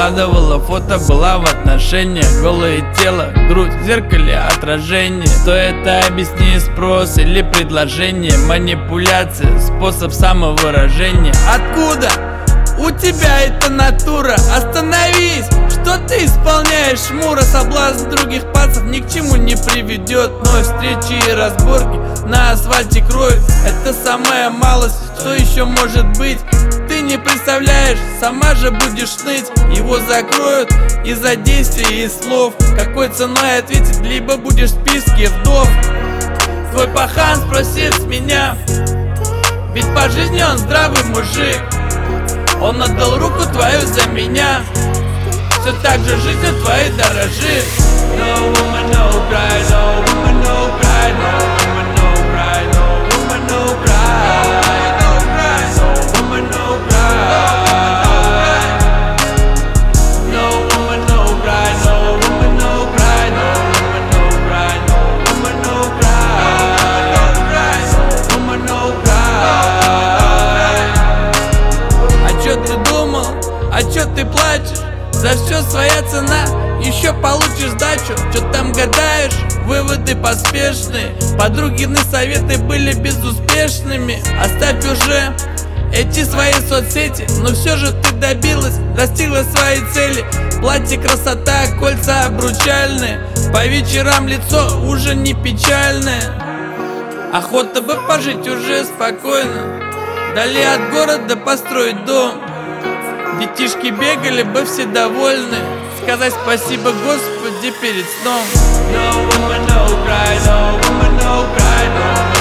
выкладывала фото, была в отношениях. Голое тело, грудь, в зеркале отражение. Что это, объясни, спрос или предложение? Манипуляция, способ самовыражения. Откуда у тебя эта натура? Остановись! Что ты исполняешь шмура? Соблазн других пацев ни к чему не приведет. Но встречи и разборки на асфальте кровь — это самая малость, что еще может быть. Ты не представляешь, сама же будешь ныть. Его закроют из-за действий и слов. Какой ценой ответить, либо будешь в списке вдов. Твой пахан спросит с меня, ведь по жизни он здравый мужик. Он отдал руку твою за меня, все так же жизнью твоей дорожит. No woman, no cry, no woman, no cry, no woman, no cry, no woman, no cry, no cry, no woman, no cry. No woman, no cry, no woman, no cry, no woman, no cry, no woman, no cry, no cry, no woman, no cry. А чё ты думал? А чё ты плачешь? За все своя цена, еще получишь сдачу. Чё там гадаешь? Выводы поспешные. Подругины советы были безуспешными. Оставь уже эти свои соцсети. Но все же ты добилась, достигла своей цели. Платье, красота, кольца обручальные. По вечерам лицо уже не печальное. Охота бы пожить уже спокойно, вдали от города построить дом. Детишки бегали бы все довольны, сказать спасибо Господи перед сном. No woman, no cry, no woman, no cry, no